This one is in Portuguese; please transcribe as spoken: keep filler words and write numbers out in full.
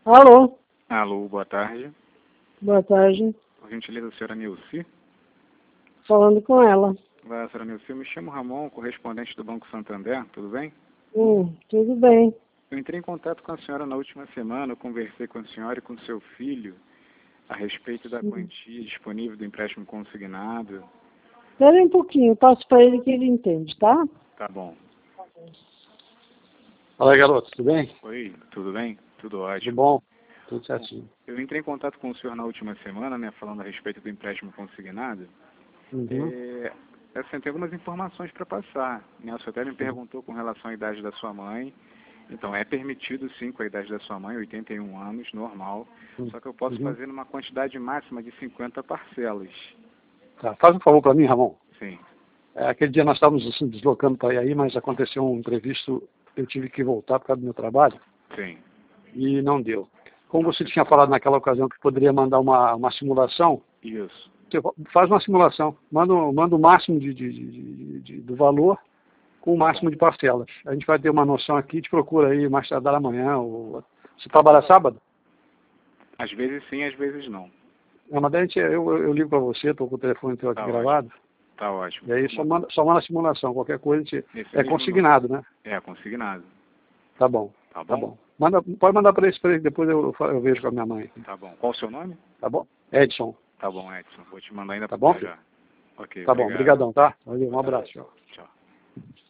Alô? Alô, boa tarde. Boa tarde. Por gentileza, a senhora Nilce? Falando com ela. Olá, senhora Nilce. Eu me chamo Ramon, correspondente do Banco Santander, tudo bem? Hum, tudo bem. Eu entrei em contato com a senhora na última semana, eu conversei com a senhora e com seu filho a respeito da Hum. quantia disponível do empréstimo consignado. Espera um pouquinho, passo para ele que ele entende, tá? Tá bom. Fala aí, garoto, tudo bem? Oi, tudo bem? Tudo ótimo. Tudo bom? Tudo certinho. Eu entrei em contato com o senhor na última semana, né, falando a respeito do empréstimo consignado. Uhum. É, assim, tem algumas informações para passar, né? O senhor até me perguntou com relação à idade da sua mãe. Então, é permitido sim com a idade da sua mãe, oitenta e um anos, normal. Uhum. Só que eu posso Uhum. fazer numa quantidade máxima de cinquenta parcelas. Tá. Faz um favor para mim, Ramon. Sim. É, aquele dia nós estávamos assim, deslocando para ir aí, mas aconteceu um imprevisto, eu tive que voltar por causa do meu trabalho. Sim. E não deu. Como você tinha falado naquela ocasião que poderia mandar uma, uma simulação, Isso. você faz uma simulação, manda, manda o máximo de, de, de, de, do valor com o máximo de parcelas. A gente vai ter uma noção aqui, te procura aí mais tardar amanhã. Ou... Você trabalha sábado? Às vezes sim, às vezes não. Não, mas daí a gente, eu, eu, eu ligo para você, estou com o telefone teu aqui Tá gravado. ótimo. Tá ótimo. E aí só manda, só manda a simulação, qualquer coisa, a gente, Esse é mesmo consignado, né? É, consignado. Tá bom, Tá bom? tá bom. Manda, pode mandar para esse, ele, depois eu, eu vejo com a minha mãe. Tá bom. Qual o seu nome? Tá bom? Edson. Tá bom, Edson. Vou te mandar ainda Tá pra bom? já. Ok, Tá bom, obrigado. obrigadão, tá? Valeu, um Boa tarde. abraço. Tchau. Tchau.